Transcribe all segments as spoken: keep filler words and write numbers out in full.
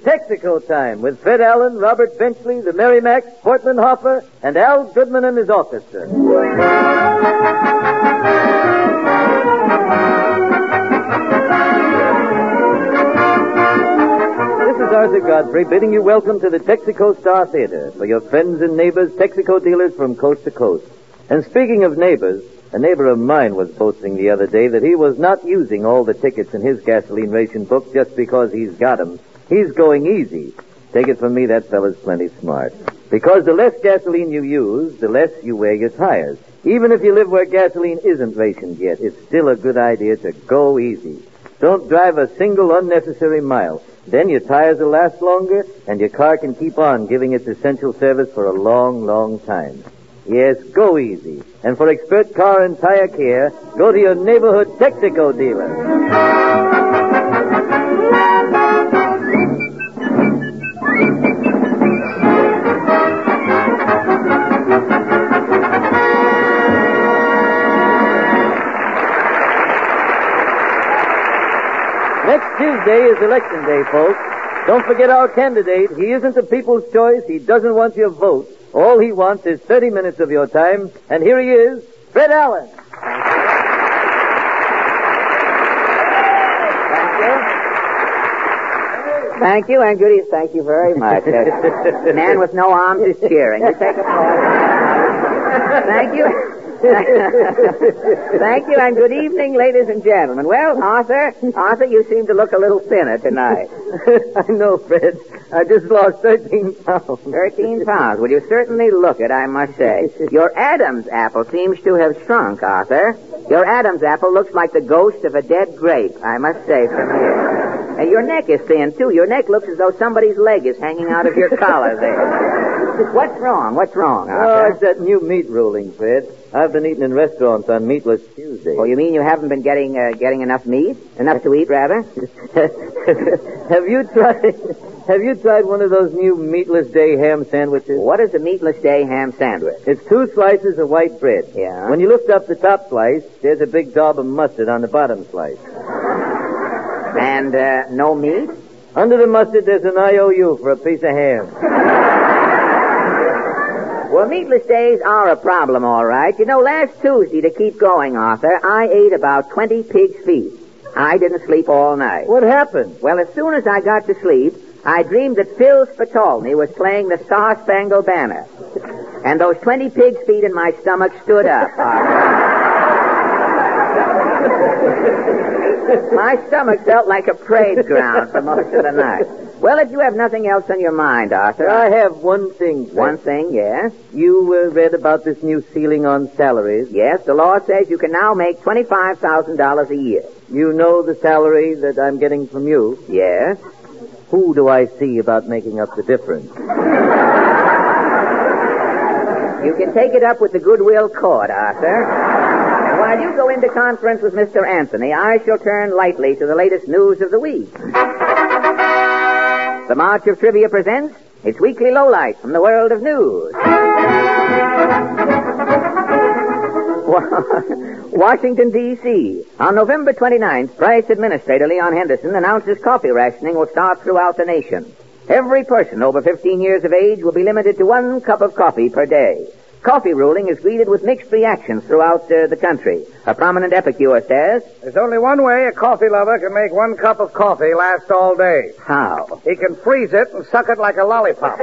Texaco Time with Fred Allen, Robert Benchley, the Merrimacs, Portland Hopper, and Al Goodman and his orchestra. This is Arthur Godfrey bidding you welcome to the Texaco Star Theater for your friends and neighbors, Texaco dealers from coast to coast. And speaking of neighbors, a neighbor of mine was boasting the other day that he was not using all the tickets in his gasoline ration book just because he's got 'em. He's going easy. Take it from me, that fella's plenty smart. Because the less gasoline you use, the less you wear your tires. Even if you live where gasoline isn't rationed yet, it's still a good idea to go easy. Don't drive a single unnecessary mile. Then your tires will last longer, and your car can keep on giving its essential service for a long, long time. Yes, go easy. And for expert car and tire care, go to your neighborhood Texaco dealer. Next Tuesday is election day, folks. Don't forget our candidate. He isn't the people's choice. He doesn't want your vote. All he wants is thirty minutes of your time. And here he is, Fred Allen. Thank you, and good evening. Thank you very much. Uh, man with no arms is cheering. You take a pause. Thank you. Thank you, and good evening, ladies and gentlemen. Well, Arthur, Arthur, you seem to look a little thinner tonight. I know, Fred. I just lost thirteen pounds. Thirteen pounds. Well, you certainly look it, I must say. Your Adam's apple seems to have shrunk, Arthur. Your Adam's apple looks like the ghost of a dead grape, I must say, from here. And your neck is thin, too. Your neck looks as though somebody's leg is hanging out of your collar there. What's wrong? What's wrong, Arthur? Oh, it's that new meat ruling, Fred. I've been eating in restaurants on Meatless Tuesday. Oh, you mean you haven't been getting uh, getting enough meat? Enough to eat, rather? Have you tried... Have you tried one of those new Meatless Day ham sandwiches? What is a Meatless Day ham sandwich? It's two slices of white bread. Yeah. When you lift up the top slice, there's a big daub of mustard on the bottom slice. And uh, no meat? Under the mustard, there's an I O U for a piece of ham. Well, meatless days are a problem, all right. You know, last Tuesday, to keep going, Arthur, I ate about twenty pig's feet. I didn't sleep all night. What happened? Well, as soon as I got to sleep, I dreamed that Phil Spitolny was playing the Star-Spangled Banner. And those twenty pig's feet in my stomach stood up. My stomach felt like a parade ground for most of the night. Well, if you have nothing else on your mind, Arthur... I have one thing, Fred. One thing, yes? You uh, read about this new ceiling on salaries? Yes, the law says you can now make twenty-five thousand dollars a year. You know the salary that I'm getting from you? Yes. Who do I see about making up the difference? You can take it up with the Goodwill Court, Arthur. And while you go into conference with Mister Anthony, I shall turn lightly to the latest news of the week. The March of Trivia presents its weekly lowlight from the world of news. Washington, D C On November twenty-ninth, Price Administrator Leon Henderson announces coffee rationing will start throughout the nation. Every person over fifteen years of age will be limited to one cup of coffee per day. Coffee ruling is greeted with mixed reactions throughout uh, the country. A prominent epicure says, "There's only one way a coffee lover can make one cup of coffee last all day. How? He can freeze it and suck it like a lollipop."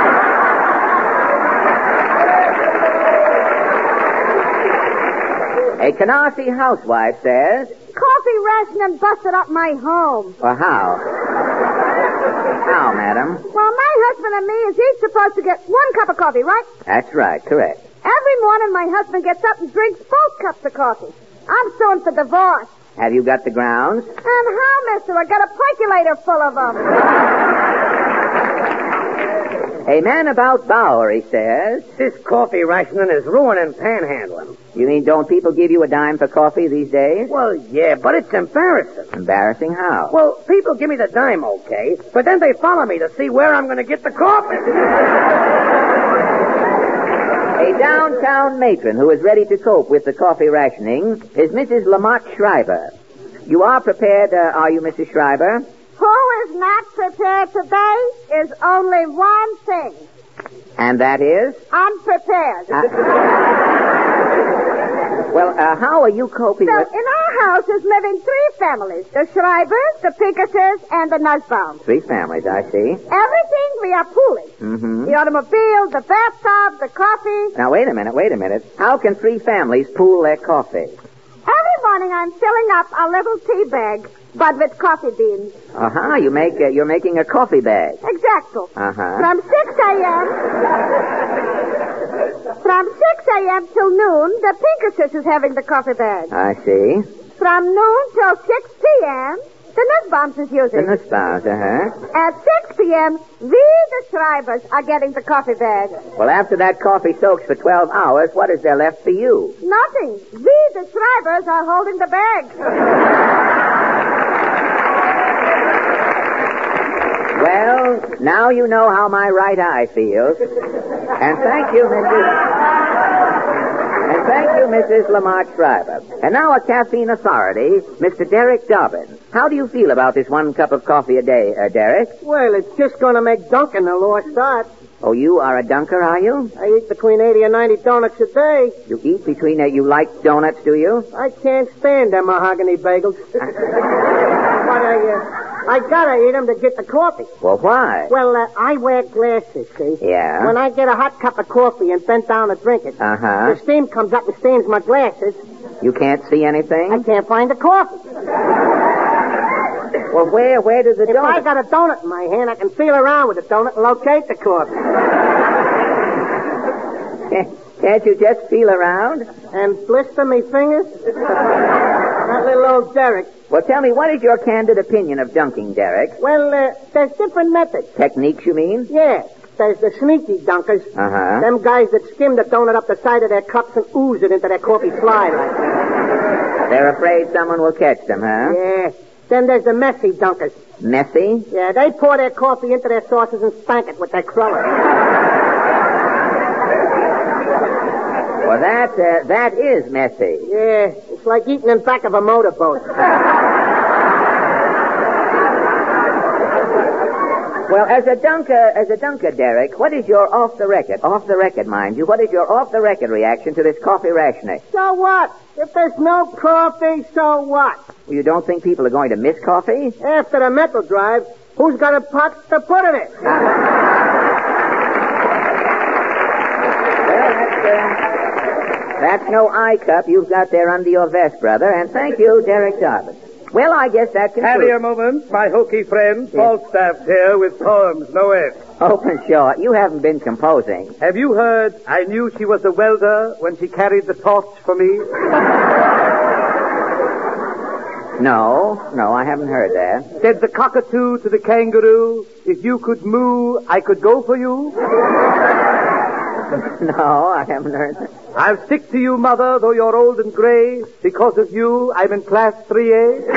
A Canarsie housewife says, "Coffee rationing busted up my home." Well, how? How, madam? Well, my husband and me is each supposed to get one cup of coffee, right? That's right, correct. Every morning my husband gets up and drinks both cups of coffee. I'm suing for divorce. Have you got the grounds? And how, mister? I got a percolator full of them. A man about Bowery says, "This coffee rationing is ruining panhandling." You mean don't people give you a dime for coffee these days? Well, yeah, but it's embarrassing. Embarrassing how? Well, people give me the dime, okay, but then they follow me to see where I'm going to get the coffee. A downtown matron who is ready to cope with the coffee rationing is Missus Lamont Schreiber. You are prepared, uh, are you, Missus Schreiber? Who is is not prepared today is only one thing. And that is? Unprepared. Uh, well, uh, how are you coping So, with... in our house is living three families. The Schreibers, the Pinkertons, and the Nussbaums. Three families, I see. Everything we are pooling. Mm-hmm. The automobile, the bathtub, the coffee. Now, wait a minute, wait a minute. How can three families pool their coffee? Every morning I'm filling up a little tea bag, but with coffee beans. Uh-huh, you make, uh, you're making a coffee bag. Exacto. Uh-huh. From six a.m. From six a.m. till noon, the Pinkertons is having the coffee bag. I see. From noon till six p.m., the Nussbaums is using. The Nussbaums, uh-huh. At six p.m., we, the Schreibers, are getting the coffee bag. Well, after that coffee soaks for twelve hours, what is there left for you? Nothing. We, the Schreibers, are holding the bag. Well, now you know how my right eye feels. And thank you, Missus And thank you, Missus Lamont Schreiber. And now a caffeine authority, Mister Derek Dobbins. How do you feel about this one cup of coffee a day, uh, Derek? Well, it's just going to make Duncan a lost art. Oh, you are a dunker, are you? I eat between eighty and ninety donuts a day. You eat between, uh, you like donuts, do you? I can't stand them mahogany bagels. But I, uh, I gotta eat them to get the coffee. Well, why? Well, uh, I wear glasses, see? Yeah. When I get a hot cup of coffee and bend down to drink it, Uh-huh. the steam comes up and stains my glasses. You can't see anything? I can't find the coffee. Well, where, where does the If donut... I got a donut in my hand, I can feel around with the donut and locate the coffee. Can't you just feel around? And blister me fingers? That little old Derek. Well, tell me, what is your candid opinion of dunking, Derek? Well, uh, there's different methods. Techniques, you mean? Yeah. There's the sneaky dunkers. Uh-huh. Them guys that skim the donut up the side of their cups and ooze it into their coffee fly like that. They're afraid someone will catch them, huh? Yeah. Then there's the messy dunkers. Messy? Yeah, they pour their coffee into their saucers and spank it with their cruller. Well, that, uh, that is messy. Yeah, it's like eating in back of a motorboat. Well, as a dunker, as a dunker, Derek, what is your off-the-record, off-the-record, mind you, what is your off-the-record reaction to this coffee rationing? So what? If there's no coffee, so what? Well, you don't think people are going to miss coffee? After the mental drive, who's got a pot to put in it? Well, that's, uh, that's no eye cup you've got there under your vest, brother, and thank you, Derek Dobbins. Well, I guess that concludes... Harry, a moment. My hokey friend, Falstaff's here with poems, no end. Open short. You haven't been composing. Have you heard, I knew she was a welder when she carried the torch for me? No, no, I haven't heard that. Said the cockatoo to the kangaroo, if you could moo, I could go for you? No, I haven't heard that. I'll stick to you, Mother, though you're old and gray. Because of you, I'm in class three A. Now, wait.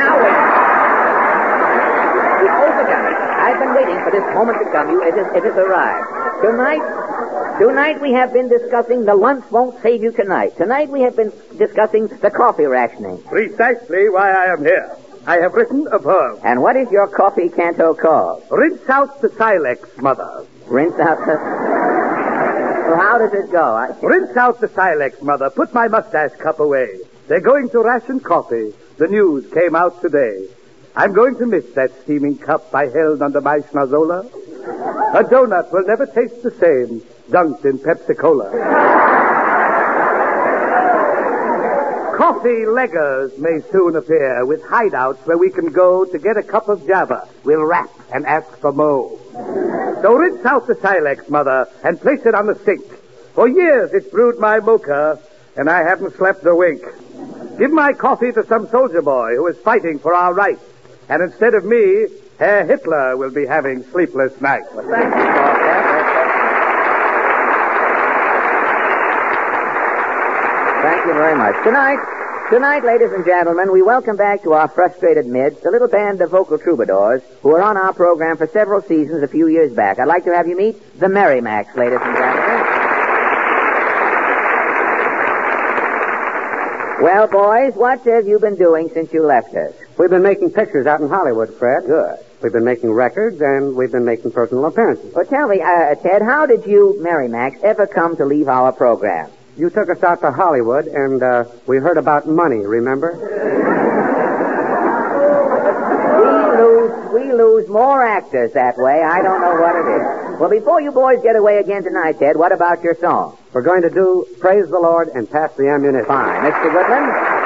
You've overdone it. I've been waiting for this moment to come. You, it has, it has arrived. Tonight, tonight we have been discussing the lunch won't save you tonight. Tonight we have been discussing the coffee rationing. Precisely why I am here. I have written a poem. And what is your coffee canto called? Rinse out the silex, Mother. Rinse out the... Well, how does it go? I... Rinse out the silex, Mother. Put my mustache cup away. They're going to ration coffee. The news came out today. I'm going to miss that steaming cup I held under my schnozola. A donut will never taste the same, dunked in Pepsi-Cola. Coffee leggers may soon appear with hideouts where we can go to get a cup of Java. We'll rap and ask for mo. So rinse out the silex, Mother, and place it on the sink. For years it's brewed my mocha, and I haven't slept a wink. Give my coffee to some soldier boy who is fighting for our rights. And instead of me, Herr Hitler will be having sleepless nights. Well, thank you, Falstaff. Thank you very much. Tonight, tonight, ladies and gentlemen, we welcome back to our frustrated midst a little band of vocal troubadours who were on our program for several seasons a few years back. I'd like to have you meet the Merrimacs, ladies and gentlemen. Well, boys, what have you been doing since you left us? We've been making pictures out in Hollywood, Fred. Good. We've been making records, and we've been making personal appearances. Well, tell me, uh, Ted, how did you, Mary Max, ever come to leave our program? You took us out to Hollywood, and uh, we heard about money, remember? we lose, we lose more actors that way. I don't know what it is. Well, before you boys get away again tonight, Ted, what about your song? We're going to do Praise the Lord and Pass the Ammunition. Fine. Mister Goodman?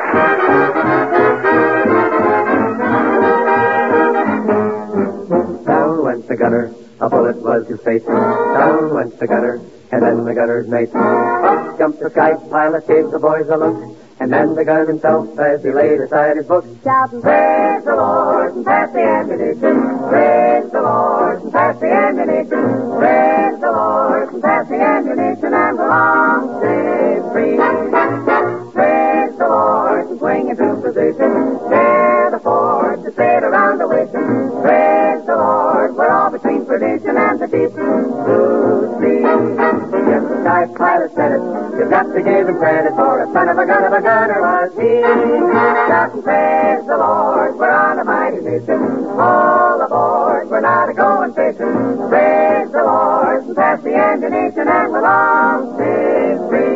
Down went the gunner, a bullet was his face. Down went the gunner, and then the gunner's mate. Up jumped the sky pilot, gave the boys a look, and then the gunner himself as he laid aside his book. Shouting, Praise the Lord and pass the ammunition. Praise the Lord and pass the ammunition. Praise the Lord and pass the ammunition, and we'll all stay free. Praise the Lord and swing into position. Tear the fort to sail around the wishing. Praise the Lord, we're all between perdition and the deep blue sea. Yes, the sky pilot said it. You've got to give him credit for a son of a gun of a gunner was he. Shout and praise the Lord, we're on a mighty mission. All aboard, we're not a going fishing. Praise the Lord and pass the ammunition, and we'll all stay free.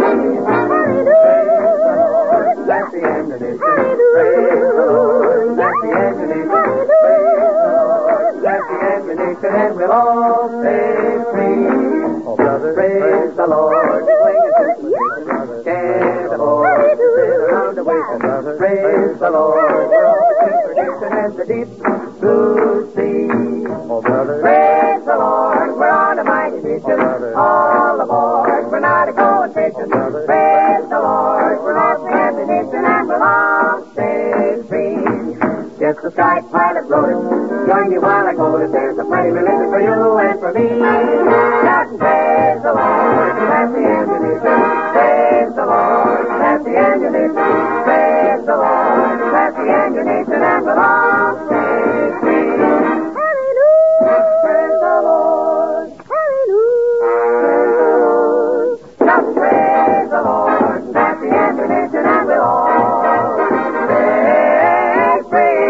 Pass the ammunition. Praise the Lord. Pass the ammunition. Praise the Lord. Pass the ammunition, and we'll all stay free. Oh, brother, praise the Lord. Swing it to the stand aboard. Sail around the wishing. Brother, praise the Lord. We're all between perdition and the deep blue sea. Oh, brother, praise the Lord. We're on a mighty mission. All aboard. We're not a going fishing. Praise the Lord. We're all the ammunition, and we'll all stay free. Yes, the sky pilot wrote it. Join me while I quote it. There's a plenty religion for you and for me. Shout and praise the Lord. Pass the ammunition. Praise the Lord. Pass the ammunition. Praise the Lord. Pass the ammunition, and we'll all stay free. Hallelujah. Praise the Lord. Hallelujah. Praise the Lord. Shout and praise the Lord. Pass the ammunition, and we'll all stay free.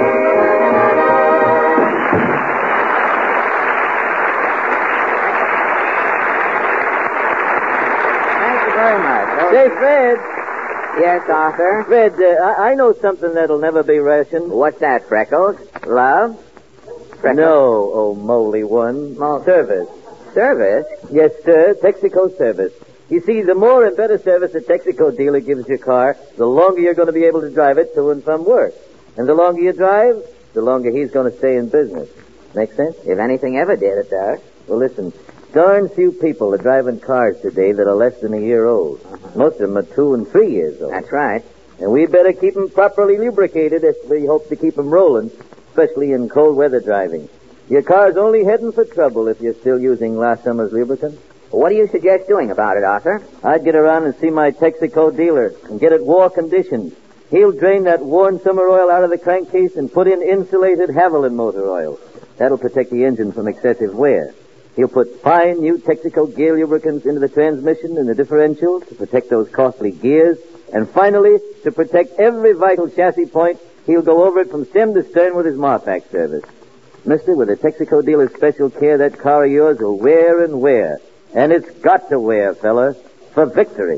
Very much. Say, Fred. Yes, Arthur? Fred, uh, I-, I know something that'll never be rationed. What's that, Freckles? Love? Freckles? No, oh moly one. Mo- Service. Service? Yes, sir. Texaco service. You see, the more and better service a Texaco dealer gives your car, the longer you're going to be able to drive it to and from work. And the longer you drive, the longer he's going to stay in business. Make sense? If anything ever did, it does. Well, listen. Darn few people are driving cars today that are less than a year old. Uh-huh. Most of them are two and three years old. That's right. And we better keep them properly lubricated if we hope to keep them rolling, especially in cold weather driving. Your car's only heading for trouble if you're still using last summer's lubricant. What do you suggest doing about it, Arthur? I'd get around and see my Texaco dealer and get it war conditioned. He'll drain that worn summer oil out of the crankcase and put in insulated Haviland motor oil. That'll protect the engine from excessive wear. He'll put fine new Texaco gear lubricants into the transmission and the differential to protect those costly gears. And finally, to protect every vital chassis point, he'll go over it from stem to stern with his Marpac service. Mister, with a Texaco dealer's special care, that car of yours will wear and wear. And it's got to wear, fella, for victory.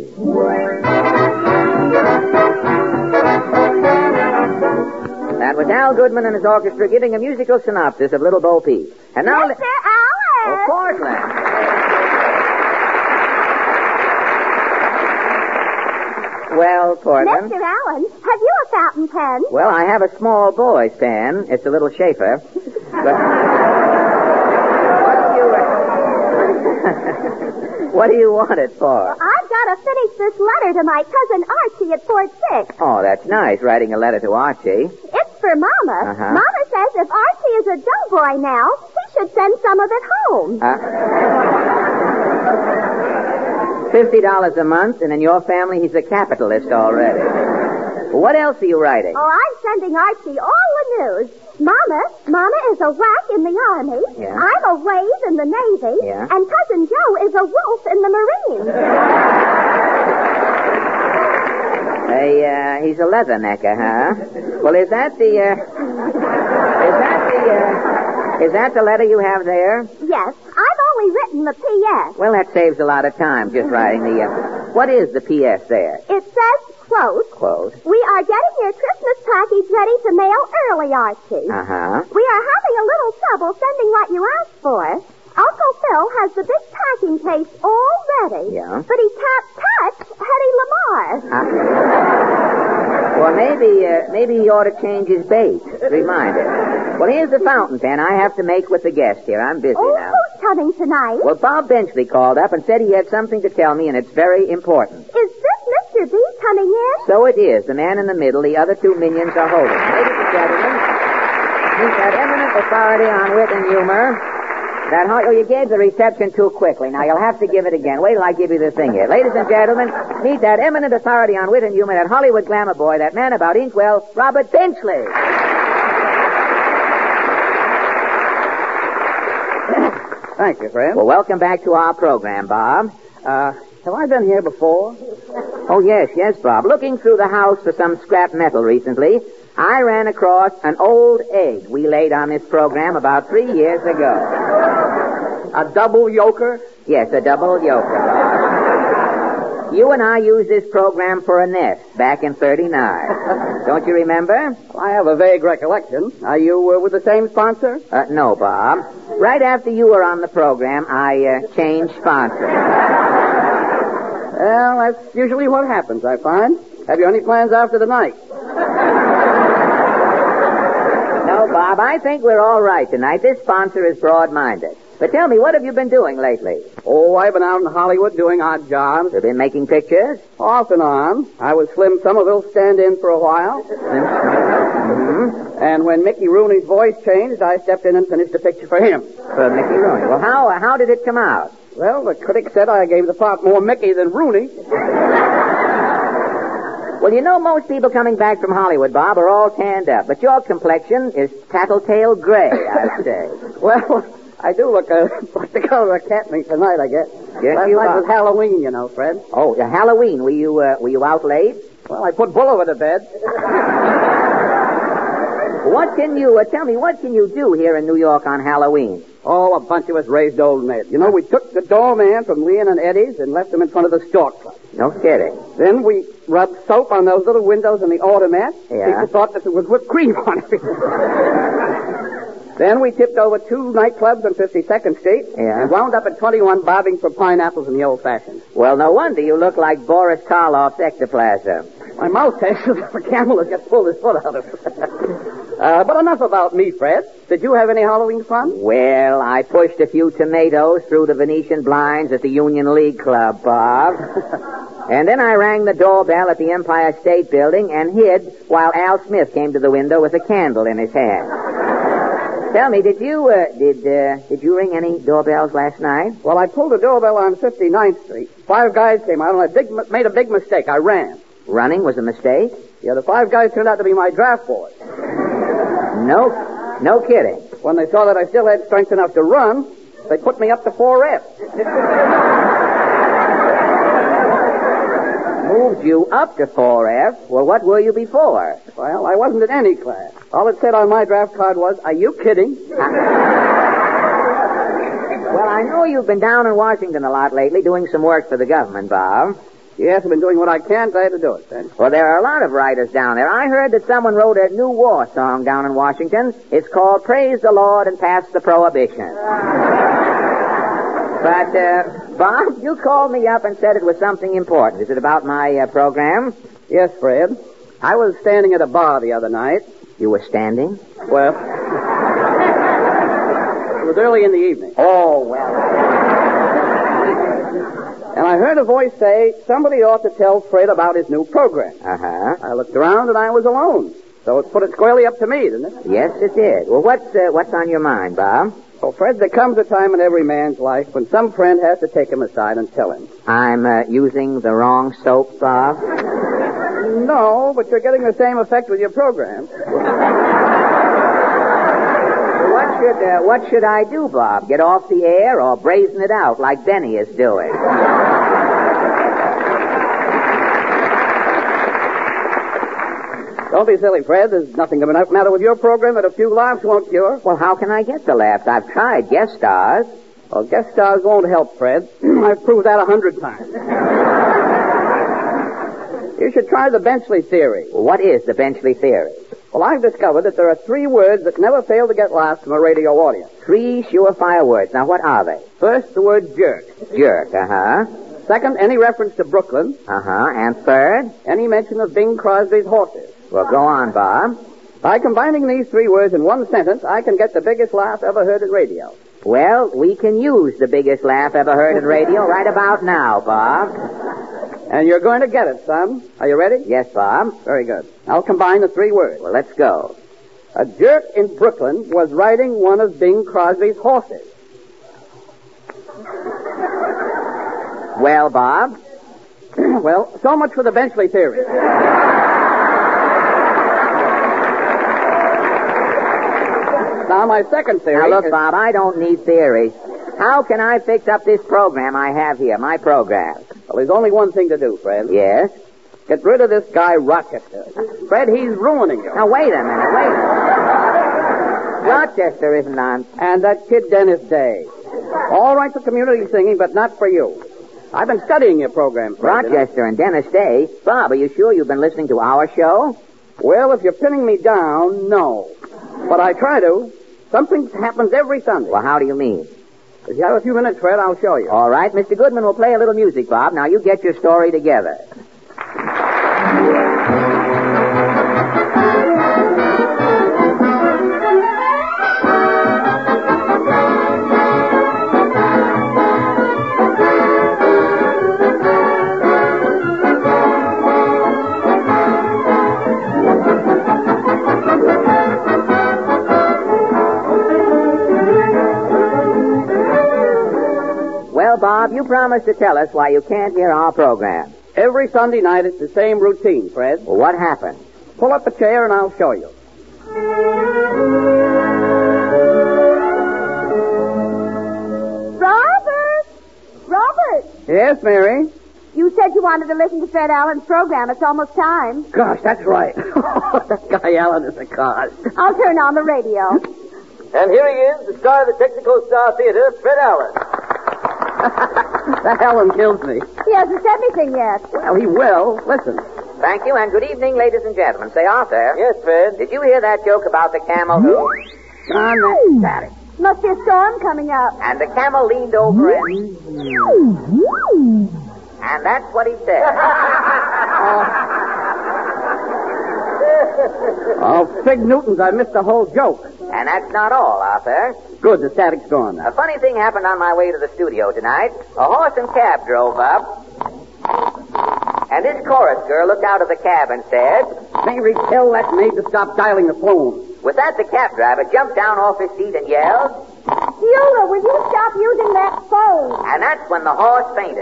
That was Al Goodman and his orchestra giving a musical synopsis of Little Bo Peep. And now... Mister Allen! Of course, Len. Well, Portland. Mister Allen, have you a fountain pen? Well, I have a small boy, Stan. It's a little Schaefer. But... what do you... what do you want it for? I've got to finish this letter to my cousin Archie at Fort Six. Oh, that's nice, writing a letter to Archie. It's for Mama. Uh-huh. Mama says if Archie is a doughboy now, he should send some of it home. Uh... Fifty dollars a month, and in your family, he's a capitalist already. What else are you writing? Oh, I'm sending Archie all the news. Mama, Mama is a whack in the Army. Yeah. I'm a wave in the Navy. Yeah. And Cousin Joe is a wolf in the Marines. Hey, uh, he's a leathernecker, huh? Well, is that the, uh... Is that the, uh... Is that the letter you have there? Yes, I've only written the P S. Well, that saves a lot of time, just writing the... Uh, what is the P S there? It says, quote, Quote. We are getting your Christmas package ready to mail early, Archie. Uh-huh. We are having a little trouble sending what you asked for. Uncle Phil has the big packing case all ready. Yeah. But he can't touch Hedy Lamarr. Uh, well, maybe uh, maybe he ought to change his bait. Remind him. Well, here's the fountain pen I have to make with the guest here. I'm busy Oh, now. who's coming tonight? Well, Bob Benchley called up and said he had something to tell me, and it's very important. Is this Mister B coming in? So it is. The man in the middle, the other two minions are holding. Ladies and gentlemen, meet that eminent authority on wit and humor. That oh, you gave the reception too quickly. Now you'll have to give it again. Wait till I give you the thing here. Ladies and gentlemen, meet that eminent authority on wit and humor, that Hollywood glamour boy, that man about Inkwell, Robert Benchley. Thank you, Fred. Well, welcome back to our program, Bob. Uh, have I been here before? Oh, yes, yes, Bob. Looking through the house for some scrap metal recently, I ran across an old egg we laid on this program about three years ago. A double yoker? Yes, a double yoker, Bob. You and I used this program for a nest back in thirty-nine. Don't you remember? Well, I have a vague recollection. Are you uh, with the same sponsor? Uh, no, Bob. Right after you were on the program, I uh, changed sponsors. Well, that's usually what happens, I find. Have you any plans after the night? No, Bob, I think we're all right tonight. This sponsor is broad-minded. But tell me, what have you been doing lately? Oh, I've been out in Hollywood doing odd jobs. You've been making pictures? Off and on. I was Slim Somerville's stand-in for a while. Mm-hmm. And when Mickey Rooney's voice changed, I stepped in and finished a picture for him. For Mickey Rooney. Well, how how did it come out? Well, the critic said I gave the part more Mickey than Rooney. Well, you know, most people coming back from Hollywood, Bob, are all tanned up. But your complexion is tattletale gray, I'd say. Well, I do look uh, like the color of cat meat tonight, I guess. Yes, Last you night are. was Halloween, you know, Fred. Oh, uh, Halloween. Were you uh, were you out late? Well, I put Bull over to bed. What can you uh, tell me? What can you do here in New York on Halloween? Oh, a bunch of us raised old men. You know, we took the doorman from Leon and Eddie's and left him in front of the Stork Club. No kidding. Then we rubbed soap on those little windows in the automat. Yeah. People thought that there was whipped cream on it. Then we tipped over two nightclubs on fifty-second Street Yeah. and wound up at twenty-one bobbing for pineapples in the old-fashioned. Well, no wonder you look like Boris Karloff's ectoplasm. My mouth tastes as if a camel has just pulled his foot out of it. uh, but enough about me, Fred. Did you have any Halloween fun? Well, I pushed a few tomatoes through the Venetian blinds at the Union League Club, Bob. And then I rang the doorbell at the Empire State Building and hid while Al Smith came to the window with a candle in his hand. Tell me, did you uh, did uh, did you ring any doorbells last night? Well, I pulled a doorbell on fifty-ninth Street. Five guys came out, and I big, made a big mistake. I ran. Running was a mistake? Yeah, the five guys turned out to be my draft boys. No, no kidding. When they saw that I still had strength enough to run, they put me up to four F. Moved you up to four F? Well, what were you before? Well, I wasn't in any class. All it said on my draft card was, "Are you kidding?" Well, I know you've been down in Washington a lot lately doing some work for the government, Bob. Yes, I've been doing what I can. Glad to do it, then. Well, there are a lot of writers down there. I heard that someone wrote a new war song down in Washington. It's called Praise the Lord and Pass the Prohibition. But, uh, Bob, you called me up and said it was something important. Is it about my uh, program? Yes, Fred. I was standing at a bar the other night. You were standing? Well, it was early in the evening. Oh, well. And I heard a voice say, somebody ought to tell Fred about his new program. Uh-huh. I looked around and I was alone. So it put it squarely up to me, didn't it? Yes, it did. Well, what's, uh, what's on your mind, Bob? Well, Fred, there comes a time in every man's life when some friend has to take him aside and tell him. I'm uh, using the wrong soap, Bob? No, but you're getting the same effect with your program. What should, uh, what should I do, Bob? Get off the air or brazen it out like Benny is doing? Don't be silly, Fred. There's nothing the matter with your program that a few laughs won't cure. Well, how can I get the laughs? I've tried guest stars. Well, guest stars won't help, Fred. I've proved that a hundred times. You should try the Benchley theory. Well, what is the Benchley theory? Well, I've discovered that there are three words that never fail to get laughs from a radio audience. Three surefire words. Now, what are they? First, the word jerk. Jerk, uh-huh. Second, any reference to Brooklyn. Uh-huh. And third? Any mention of Bing Crosby's horses. Well, go on, Bob. By combining these three words in one sentence, I can get the biggest laugh ever heard at radio. Well, we can use the biggest laugh ever heard at radio right about now, Bob. And you're going to get it, son. Are you ready? Yes, Bob. Very good. I'll combine the three words. Well, let's go. A jerk in Brooklyn was riding one of Bing Crosby's horses. Well, Bob? Well, so much for the Benchley theory. Now, my second theory... Now, look, is... Bob, I don't need theories. How can I fix up this program I have here, my program? Well, there's only one thing to do, Fred. Yes? Get rid of this guy, Rochester. Fred, he's ruining you. Now, wait a minute, wait a minute. Rochester isn't on. And that kid Dennis Day. All right for community singing, but not for you. I've been studying your program, Fred. Rochester and Dennis Day? Bob, are you sure you've been listening to our show? Well, if you're pinning me down, no. But I try to. Something happens every Sunday. Well, how do you mean? If you have a few minutes, Fred, I'll show you. All right. Mister Goodman will play a little music, Bob. Now, you get your story together. Well, Bob, you promised to tell us why you can't hear our program. Every Sunday night, it's the same routine, Fred. Well, what happened? Pull up a chair and I'll show you. Robert! Robert! Yes, Mary? You said you wanted to listen to Fred Allen's program. It's almost time. Gosh, that's right. That guy Allen is a cause. I'll turn on the radio. And here he is, the star of the Texaco Star Theater, Fred Allen. That Allen kills me. He hasn't said anything yet. Well, he will. Listen. Thank you, and good evening, ladies and gentlemen. Say, Arthur. Yes, Fred? Did you hear that joke about the camel who... On that static. Must be a storm coming up. And the camel leaned over and... And that's what he said. Oh, Fig Newtons, I missed the whole joke. And that's not all, Arthur. Good, the static's gone now. A funny thing happened on my way to the studio tonight. A horse and cab drove up. And this chorus girl looked out of the cab and said... Mary, tell that maid to stop dialing the phone. With that, the cab driver jumped down off his seat and yelled... Beulah, will you stop using that phone? And that's when the horse fainted.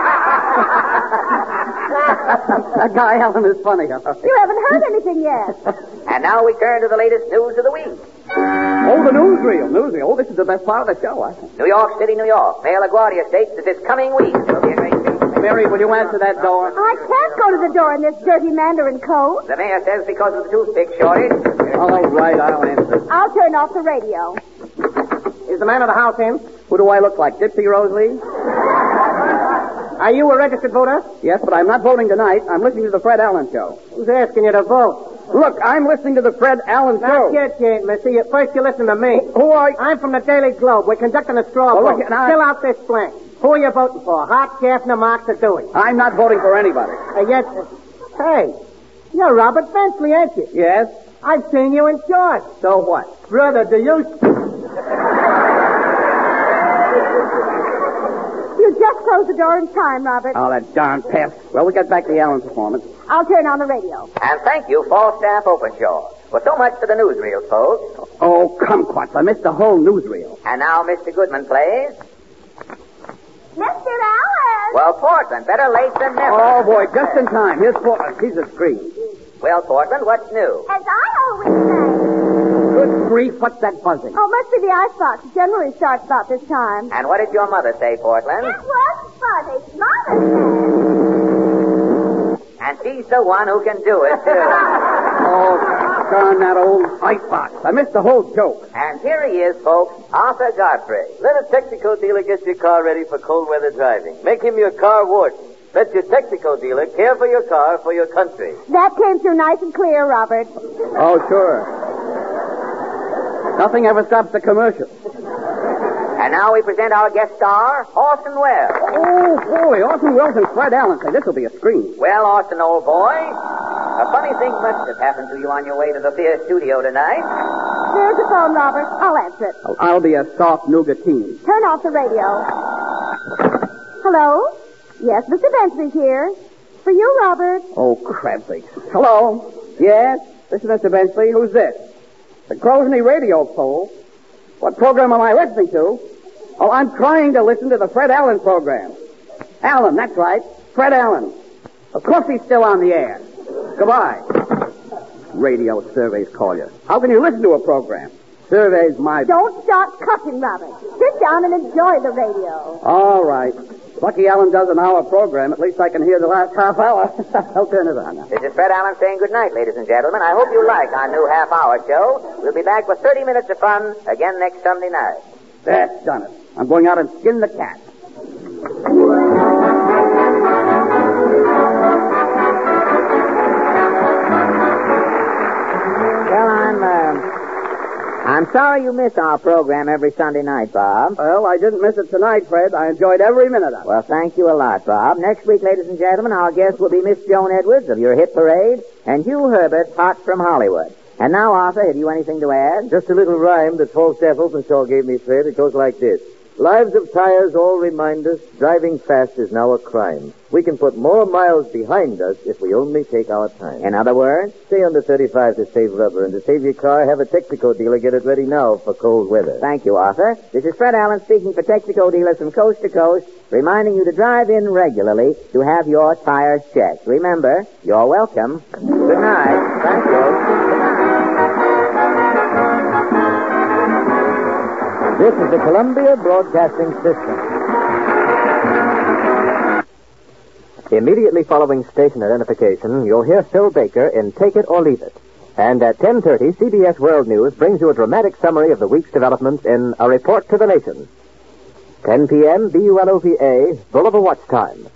That guy Allen is funny, huh? You haven't heard anything yet. And now we turn to the latest news of the week. Oh, the newsreel, newsreel. Oh, this is the best part of the show, I think. New York City, New York. Mayor LaGuardia states that this coming week there will be a great day. Mary, will you answer that door? I can't go to the door in this dirty mandarin coat. The mayor says because of the toothpick shortage. All right, I'll answer. I'll turn off the radio. Is the man of the house in? Who do I look like, Dipsy Rosalie? Are you a registered voter? Yes, but I'm not voting tonight. I'm listening to the Fred Allen Show. Who's asking you to vote? Look, I'm listening to the Fred Allen Show. Not yet, you ain't, missy. First you listen to me. Who are you? I'm from the Daily Globe. We're conducting a straw Well, vote. look, now- Fill out this blank. Who are you voting for? Hart, Gaffner, Marks, or Dewey? I'm not voting for anybody. Uh, yes. Uh, hey, you're Robert Benchley, ain't you? Yes? I've seen you in shorts. So what? Brother, do you... You just closed the door in time, Robert. Oh, that darn pest. Well, we'll get back to the Allen performance. I'll turn on the radio. And thank you, Falstaff Openshaw. Well, so much for the newsreel, folks. Oh, kumquats. I missed the whole newsreel. And now Mister Goodman plays... Mister Allen! Well, Portland, better late than never. Oh, boy, just in time. Here's Portland. He's a scream. Well, Portland, what's new? As I always say. Good grief, what's that buzzing? Oh, must be the icebox. It generally starts about this time. And what did your mother say, Portland? It was funny. Mother said. And she's the one who can do it, too. Oh, Darn that old icebox. I missed the whole joke. And here he is, folks, Arthur Godfrey. Let a Texaco dealer get your car ready for cold weather driving. Make him your car warden. Let your Texaco dealer care for your car for your country. That came through nice and clear, Robert. Oh, sure. Nothing ever stops the commercial. And now we present our guest star, Orson Welles. Oh, boy, Orson Welles and Fred Allen. Say, this will be a scream. Well, Orson, old boy, a funny thing must have happened to you on your way to the theater studio tonight. There's the phone, Robert. I'll answer it. Oh, I'll be a soft nougatine. Turn off the radio. Hello? Yes, Mister Bensley's here. For you, Robert. Oh, crab sakes. Hello? Yes? This is Mister Bensley. Who's this? The Grosveney radio pole. What program am I listening to? Oh, I'm trying to listen to the Fred Allen program. Allen, that's right. Fred Allen. Of course he's still on the air. Goodbye. Radio surveys call you. How can you listen to a program? Surveys my... Don't start cussing, Robert. Sit down and enjoy the radio. All right. Lucky Allen does an hour program. At least I can hear the last half hour. I'll turn it on now. This is Fred Allen saying good night, ladies and gentlemen. I hope you like our new half-hour show. We'll be back with thirty minutes of fun again next Sunday night. That's done it. I'm going out and skin the cat. Well, I'm, uh, I'm sorry you miss our program every Sunday night, Bob. Well, I didn't miss it tonight, Fred. I enjoyed every minute of it. Well, thank you a lot, Bob. Next week, ladies and gentlemen, our guest will be Miss Joan Edwards of Your Hit Parade and Hugh Herbert, hot from Hollywood. And now, Arthur, have you anything to add? Just a little rhyme that Falstaff Openshaw gave me, Fred. It goes like this. Lives of tires all remind us driving fast is now a crime. We can put more miles behind us if we only take our time. In other words? Stay under thirty-five to save rubber, and to save your car, have a Texaco dealer get it ready now for cold weather. Thank you, Arthur. This is Fred Allen speaking for Texaco dealers from coast to coast, reminding you to drive in regularly to have your tires checked. Remember, you're welcome. Good night. Thank you. This is the Columbia Broadcasting System. Immediately following station identification, you'll hear Phil Baker in Take It or Leave It. And at ten thirty, C B S World News brings you a dramatic summary of the week's developments in A Report to the Nation. ten p.m., B U L O V A, Bull of a Watch Time.